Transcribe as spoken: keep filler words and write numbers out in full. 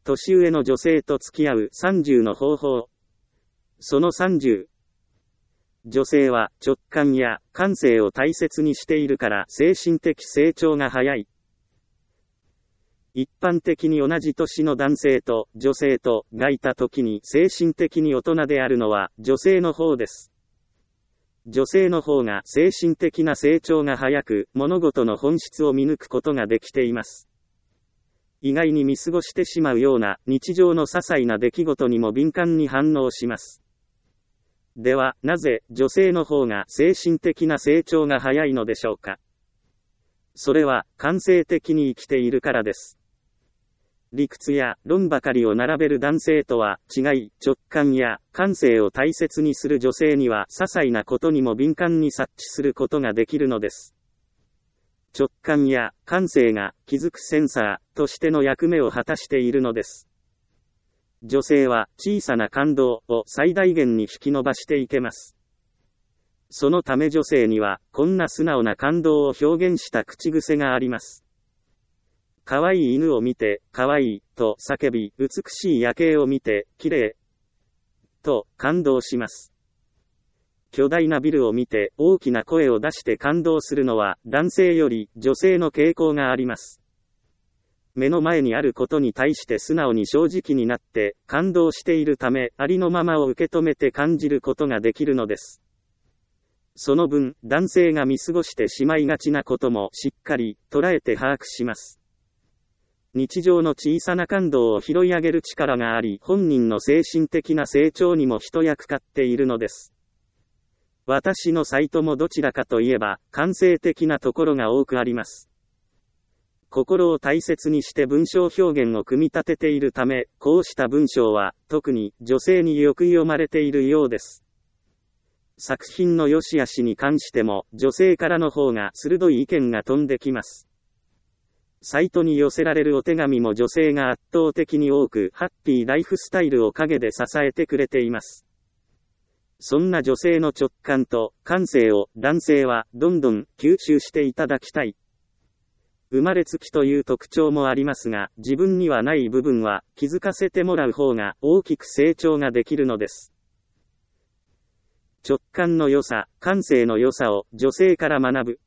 年上の女性と付き合うさんじゅうの方法。そのさんじゅう。女性は直感や感性を大切にしているから精神的成長が早い。一般的に同じ年の男性と女性とがいた時に精神的に大人であるのは女性の方です。女性の方が精神的な成長が早く物事の本質を見抜くことができています。意外に見過ごしてしまうような日常の些細な出来事にも敏感に反応します。では、なぜ女性の方が精神的な成長が早いのでしょうか。それは感性的に生きているからです。理屈や論ばかりを並べる男性とは違い、直感や感性を大切にする女性には些細なことにも敏感に察知することができるのです。直感や感性が気づくセンサーとしての役目を果たしているのです。女性は小さな感動を最大限に引き伸ばしていけます。そのため女性にはこんな素直な感動を表現した口癖があります。可愛い犬を見て、可愛いと叫び、美しい夜景を見て、綺麗と感動します。巨大なビルを見て大きな声を出して感動するのは男性より女性の傾向があります。目の前にあることに対して素直に正直になって感動しているため、ありのままを受け止めて感じることができるのです。その分、男性が見過ごしてしまいがちなこともしっかり捉えて把握します。日常の小さな感動を拾い上げる力があり、本人の精神的な成長にも一役買っているのです。私のサイトもどちらかといえば、感性的なところが多くあります。心を大切にして文章表現を組み立てているため、こうした文章は、特に女性によく読まれているようです。作品の良し悪しに関しても、女性からの方が鋭い意見が飛んできます。サイトに寄せられるお手紙も女性が圧倒的に多く、ハッピーライフスタイルを陰で支えてくれています。そんな女性の直感と感性を男性はどんどん吸収していただきたい。生まれつきという特徴もありますが、自分にはない部分は気づかせてもらう方が大きく成長ができるのです。直感の良さ、感性の良さを女性から学ぶ。